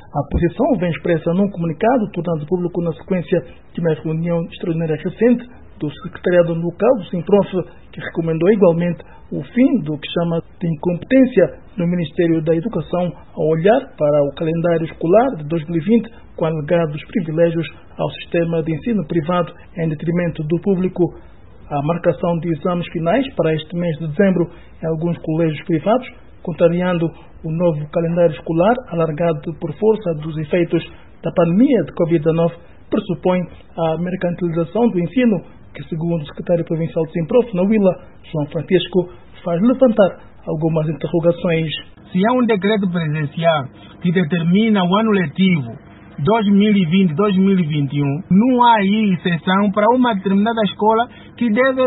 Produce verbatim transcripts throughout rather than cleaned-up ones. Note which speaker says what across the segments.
Speaker 1: A posição vem expressa num comunicado, tornado público na sequência de uma reunião extraordinária recente do Secretariado Local do Simprof, que recomendou igualmente o fim do que chama de incompetência no Ministério da Educação ao olhar para o calendário escolar de dois mil e vinte com alegados privilégios ao sistema de ensino privado em detrimento do público. A marcação de exames finais para este mês de dezembro em alguns colégios privados, contrariando o novo calendário escolar alargado por força dos efeitos da pandemia de covid dezenove, pressupõe a mercantilização do ensino, que, segundo o secretário provincial de Simprof, na Huila, João Francisco, faz levantar algumas interrogações.
Speaker 2: Se há um decreto presidencial que determina o ano letivo dois mil e vinte, dois mil e vinte e um, não há aí exceção para uma determinada escola que deve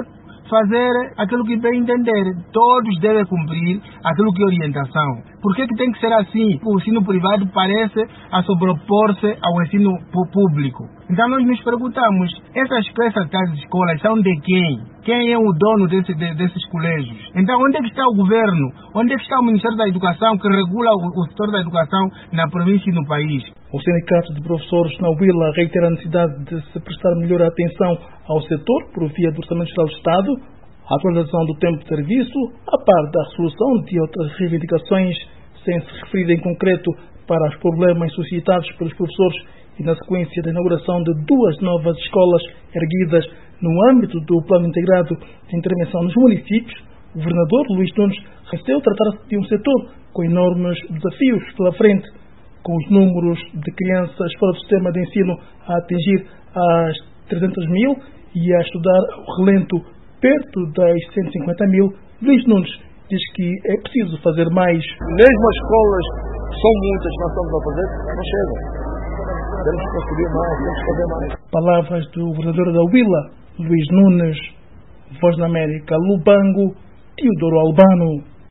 Speaker 2: fazer aquilo que bem entender. Todos devem cumprir aquilo que é orientação. Por que que tem que ser assim? O ensino privado parece a sobrepor-se ao ensino público. Então nós nos perguntamos, essas, essas tais escolas são de quem? Quem é o dono desse, de, desses colégios? Então onde é que está o governo? Onde é que está o Ministério da Educação que regula o, o setor da educação na província e no país?
Speaker 1: O Sindicato de Professores na Huila reitera a necessidade de se prestar melhor atenção ao setor por via do Orçamento Geral do Estado, a atualização do tempo de serviço, a par da resolução de outras reivindicações, sem se referir em concreto para os problemas suscitados pelos professores e na sequência da inauguração de duas novas escolas erguidas no âmbito do Plano Integrado de Intervenção nos Municípios. O governador Luís Nunes recebeu tratar-se de um setor com enormes desafios pela frente, com os números de crianças fora do sistema de ensino a atingir as trezentos mil e a estudar ao relento perto das cento e cinquenta mil. Luís Nunes diz que é preciso fazer mais.
Speaker 3: Mesmo as escolas, são muitas que nós estamos a fazer, não chegam. Temos que construir mais, temos que fazer mais.
Speaker 1: Palavras do governador da Huila, Luís Nunes. Voz da América, Lubango, Teodoro Albano.